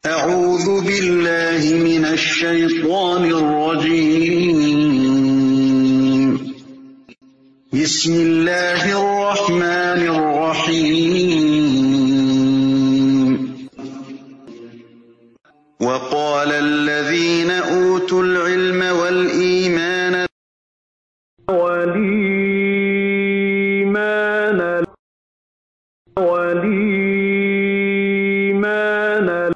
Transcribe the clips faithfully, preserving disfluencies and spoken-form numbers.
أعوذ بالله من الشيطان الرجيم. بسم الله الرحمن الرحيم. وقال الذين أوتوا العلم والإيمان والإيمان والإيمان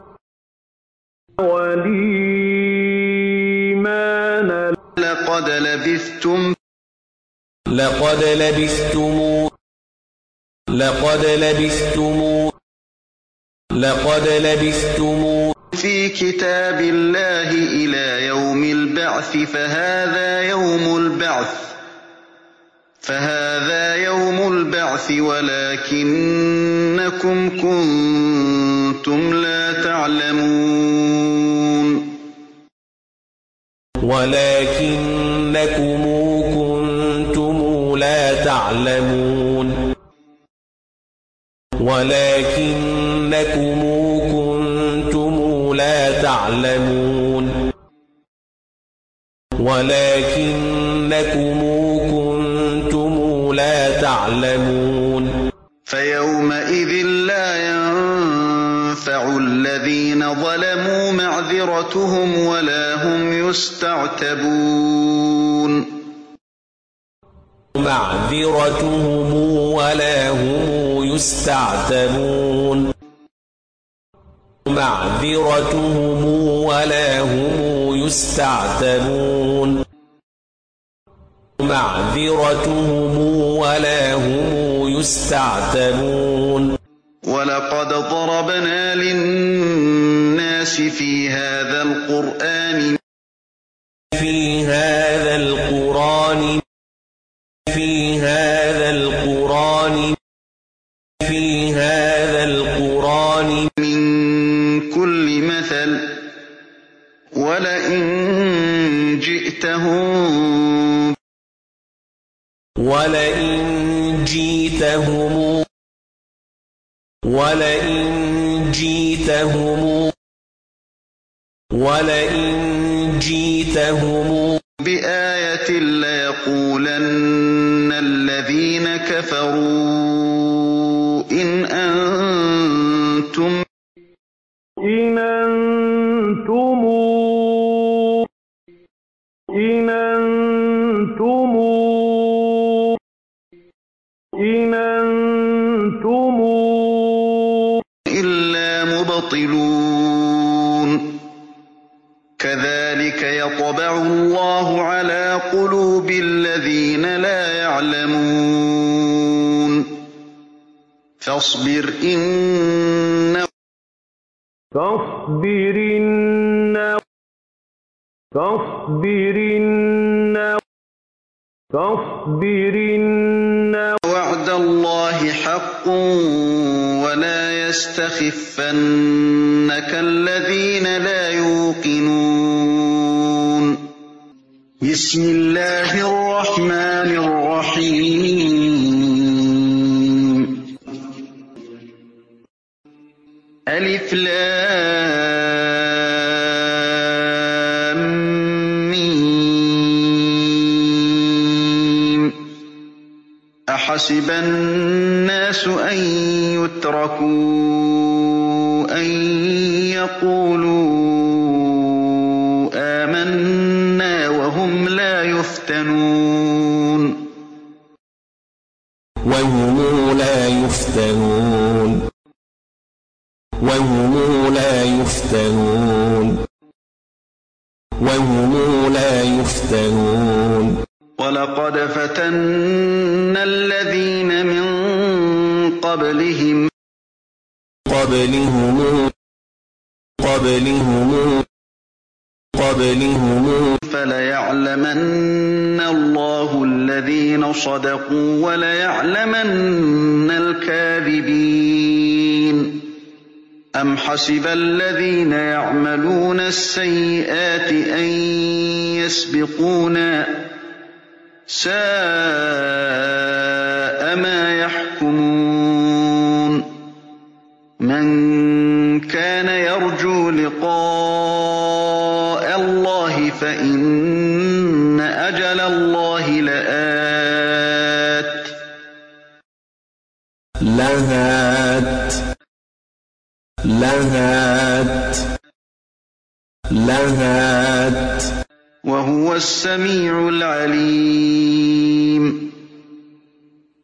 والإيمان لقد لبثتم لقد لبثتم لقد لبثتم لقد لبثتم في كتاب الله إلى يوم البعث فهذا يوم البعث فهذا يوم البعث ولكنكم كنتم لا تعلمون ولكنكم كنتم لا تعلمون ولكنكم كنتم لا تعلمون ولكنكم كنتم لا تعلمون فيومئذ لا ينفع الذين ظلموا معذرتهم ولا هم يستعتبون معذرتهم ولا هم يستعتبون معذرتهم ولا هم يستعتبون معذرتهم ولا هم يستعتبون ولقد ضربنا للناس في هذا القرآن في هذا القرآن في هذا القرآن في هذا القرآن من كل مثل ولئن جئتهم ولئن جئتهم ولئن جئتهم ولئن جئتهم بآية ليقولن الذين كفروا إن أنتم إن أنتم إن أنتم إن أنتم إلا مبطلون كذلك يطبع الله على قلوب الذين لا يعلمون فاصبر إن فاصبر إن فاصبر إن فاصبر إن وعد الله حق ولا يستخفنك الذين لا يوقنون بسم الله الرحمن الرحيم ألف لام ميم أحسب الناس أن يتركوا أن يقولوا آمنا وهم لا يفتنون وهم لا يفتنون وهم لا يفتنون وهم لا يفتنون ولقد فتنا الذين من قبلهم قبلهم قبلهم قبلهم فليعلمن الله الذين صدقوا وليعلمن الكاذبين أم حسب الذين يعملون السيئات أن يسبقونا ساء ما يحكمون من كان يرجو ترجو لقاء الله فإن أجل الله لآت لهات لهات لهات وهو السميع العليم